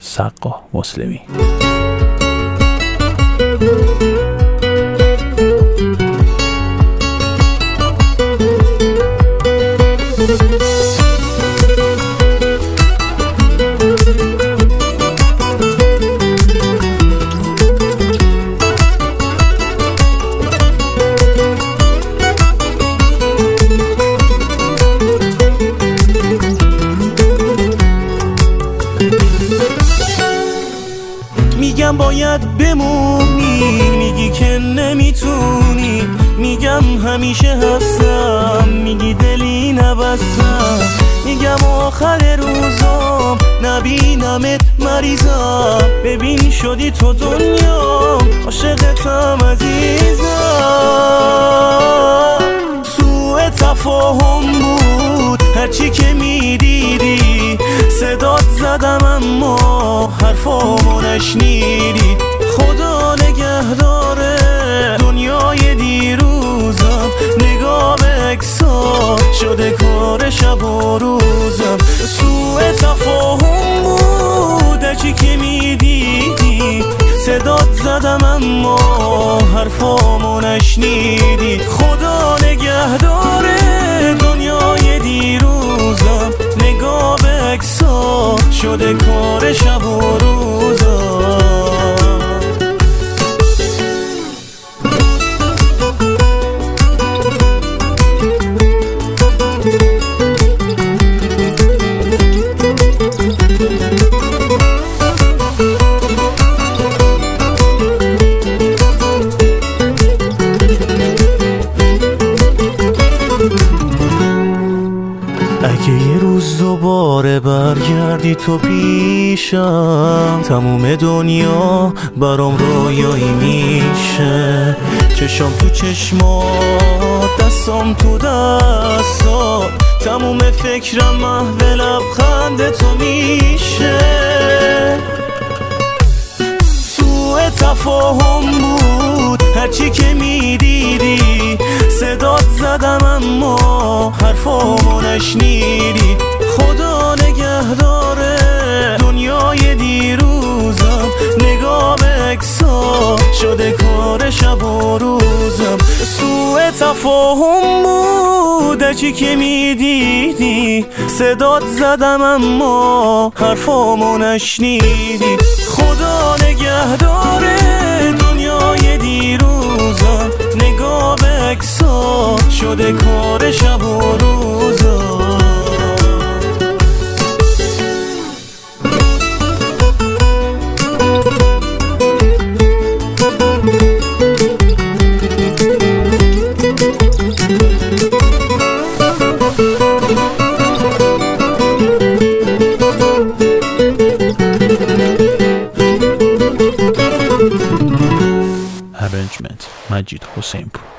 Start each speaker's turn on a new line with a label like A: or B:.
A: سقا مسلمی.
B: میگم باید بمونی، میگی که نمیتونی، میگم همیشه هستم، میگی دلی نبستم، میگم آخر روزام نبینمت مریضم، ببین شدی تو دنیا عاشقتم عزیزم. سوء تفاهم بود هرچی که میدیدی، صدات زدم اما حرفامو نشنیدی. خدا نگهداره دنیای دیروزم، نگاه به عکسات شده کار شب و روزم. سوء تفاهم بود هرچی که میدیدی، صدات زدم اما حرفامو نشنیدی. خدا نگهداره دنیای دیروزم، نگاه به عکسات شده کار شب و روزم. اگه یه روز دوباره برگردی تو پیشم، تموم دنیا برام رویایی میشه. چشام تو چشمات، دستام تو دستات، تموم فکرم محو لبخند تو میشه. سوء تفاهم بود هرچی که میدیدی، صدات زدم اما حرفامو نشنیدی. خدا نگهداره دنیای دیروزم، نگاه به عکسات شده کار شب و روزم. سوء تفاهم بود هرچی که میدیدی، صدات زدم اما حرفامو نشنیدی. خدا نگهداره دنیای دیروزم، نگاه به عکسات شده کار شب و روزم.
A: Arrangement مجید حسین پور.